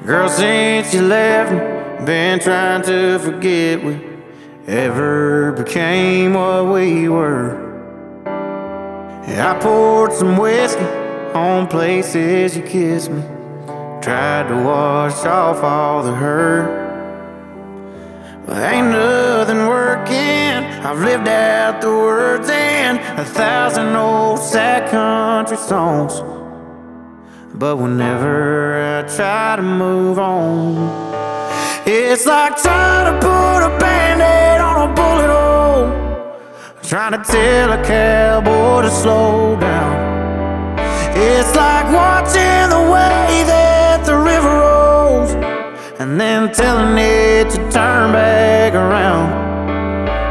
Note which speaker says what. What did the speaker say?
Speaker 1: Girl, since you left me, been trying to forget we ever became what we were. I poured some whiskey on places you kissed me, tried to wash off all the hurt. But ain't nothing working. I've lived out the words in 1,000 old sad country songs, but whenever I try to move on, it's like trying to put a Band-Aid on a bullet hole, trying to tell a cowboy to slow down. It's like watching the way that the river rolls and then telling it to turn back around.